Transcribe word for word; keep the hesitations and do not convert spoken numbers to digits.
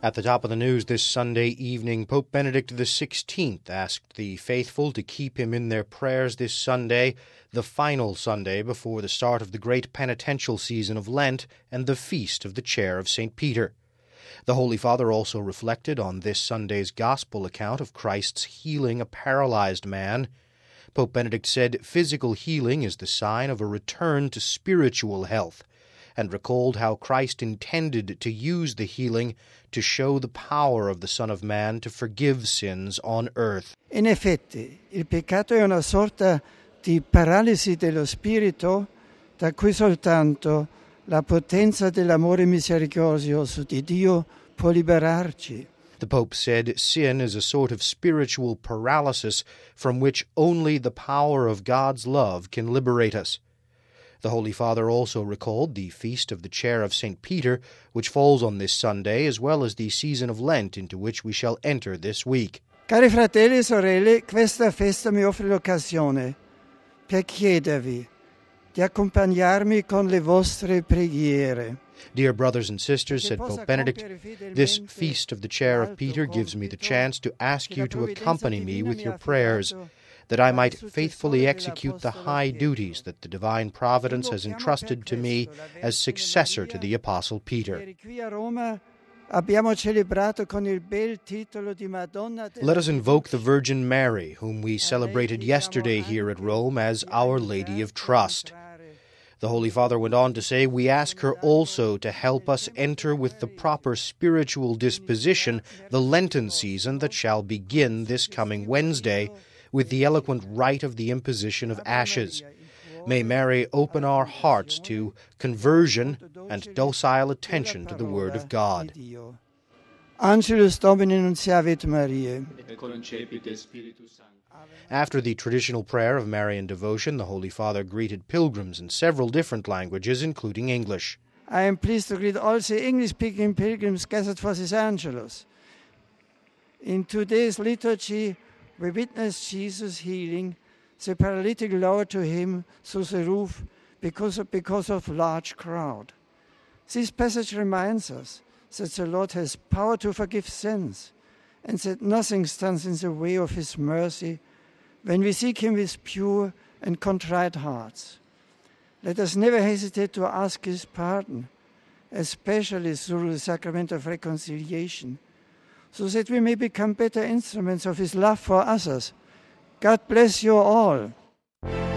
At the top of the news this Sunday evening, Pope Benedict the sixteenth asked the faithful to keep him in their prayers this Sunday, the final Sunday before the start of the great penitential season of Lent and the feast of the Chair of Saint Peter. The Holy Father also reflected on this Sunday's Gospel account of Christ's healing a paralyzed man. Pope Benedict said physical healing is the sign of a return to spiritual health, and recalled how Christ intended to use the healing to show the power of the Son of Man to forgive sins on earth. In effetti, il peccato è una sorta di paralisi dello spirito da cui soltanto la potenza dell'amore misericordioso di Dio può liberarci. The Pope said sin is a sort of spiritual paralysis from which only the power of God's love can liberate us. The Holy Father also recalled the feast of the Chair of Saint Peter, which falls on this Sunday, as well as the season of Lent into which we shall enter this week. Cari fratelli e sorelle, questa festa mi offre l'occasione per chiedervi di accompagnarmi con le vostre preghiere. Dear brothers and sisters, said Pope Benedict, this feast of the Chair of Peter gives me the chance to ask you to accompany me with your prayers, that I might faithfully execute the high duties that the divine providence has entrusted to me as successor to the Apostle Peter. Let us invoke the Virgin Mary, whom we celebrated yesterday here at Rome as Our Lady of Trust. The Holy Father went on to say, we ask her also to help us enter with the proper spiritual disposition the Lenten season that shall begin this coming Wednesday, with the eloquent rite of the imposition of ashes. May Mary open our hearts to conversion and docile attention to the Word of God. Angelus Domini nunciavit Mariae. After the traditional prayer of Marian devotion, the Holy Father greeted pilgrims in several different languages, including English. I am pleased to greet all the English-speaking pilgrims gathered for this Angelus. In today's liturgy, we witness Jesus healing the paralytic lowered to him through the roof because of, because of large crowd. This passage reminds us that the Lord has power to forgive sins and that nothing stands in the way of his mercy when we seek him with pure and contrite hearts. Let us never hesitate to ask his pardon, especially through the sacrament of reconciliation, so that we may become better instruments of his love for others. God bless you all.